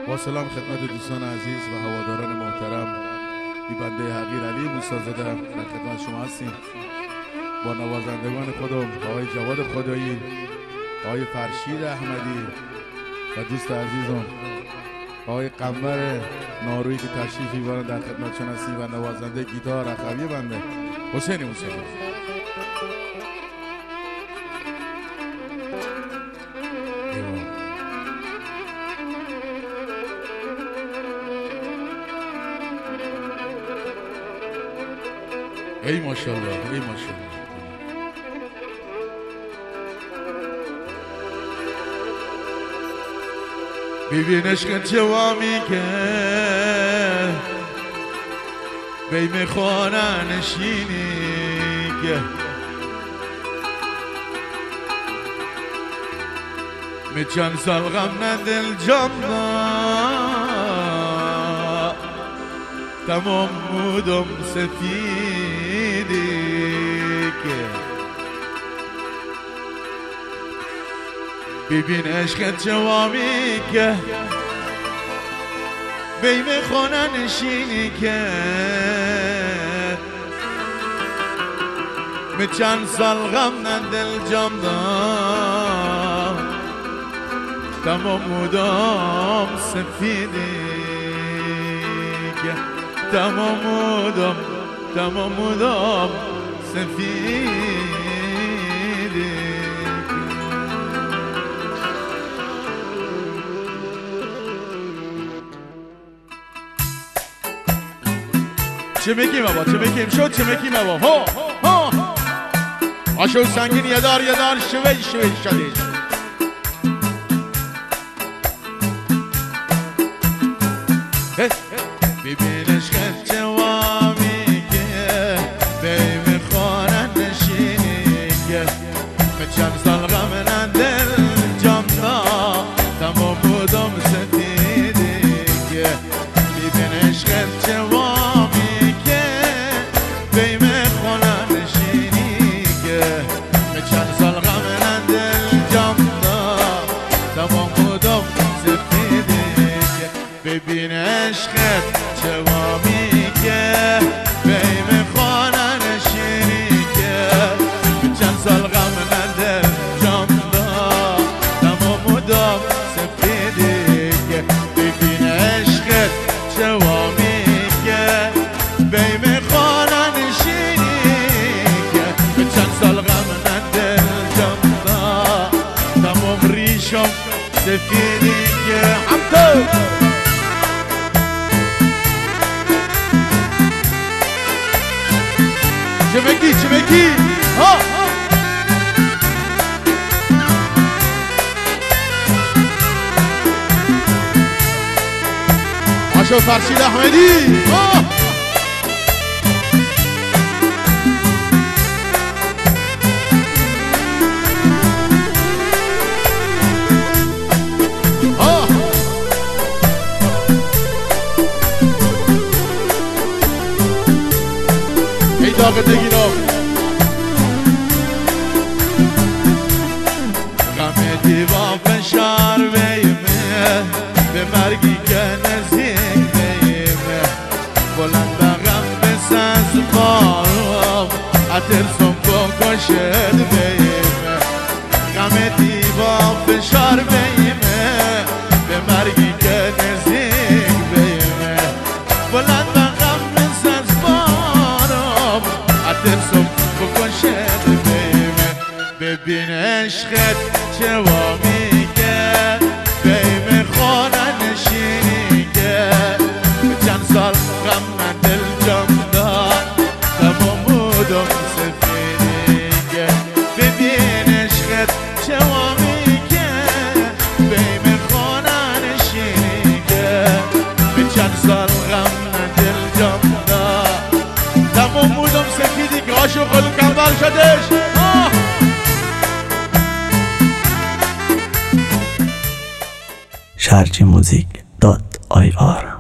با سلام خدمت دوستان عزیز و هواداران محترم، بی بنده حقیر علی موسی‌زاده در خدمت شما هستیم با نوازندگان خودم آقای جواد خدایی، آقای فرشید احمدی و دوست عزیزم آقای قمر نارویی که تشریف می‌برن در خدمتشون هستیم و نوازنده گیتار اخوی بنده حسین موسی‌زاده. ای ماشاءالله، ای ماشاءالله. ببین عشق جوامی که بیم خانه نشینی که می چند سال غم ندل جام تمام مودم سفیدی که ببین عشق جوامی که بیم خانه نشینی که می چند سال غم ندل جام تمام مودم سفیدی که تمام مودم سفیدی. چه میگیم بابا، چه میگیم شد، چه میگیم بابا ها ها آشو سنگین یه دار شوی شدیش ببین عشق جوامی که بیم خانه نشینی که به چند سال غم ندل جام تمام بودم سفیدی که ببین عشق جوامی که بیم خانه نشینی که به چند سال غم ندل جام تمام بودم سفیدی که ببین عشقت جوامی که بیم خانه نشینی که به چند سال غم ندل جام تمام مودم سفیدی که ببین عشقت جوامی که بیم خانه نشینی که به چند سال غم ندل جام تمام ریشم سفیدی که همتو چه بگی ها آشو فرشید احمدی ها ای داغ دگیرم غم دیوان فشار بیمه به مرگی که نزدیک بیمه بلند غم بساز بارم اترسم بکشد بیمه غم دیوان فشار بیمه به مرگی که نزدیک بیمه بلند غم بساز بارم اترسم بکشد بیمه ببین عشقت جوامی که بیم خانه نشینی که به چند سال غم ندل جام تمام مودم سفیدی که ببین عشقت جوامی که بیم خانه نشینی که به چند سال غم ندل جام تمام مودم سفیدی که عاشق خود کمبر شدش. sharjmusic.ir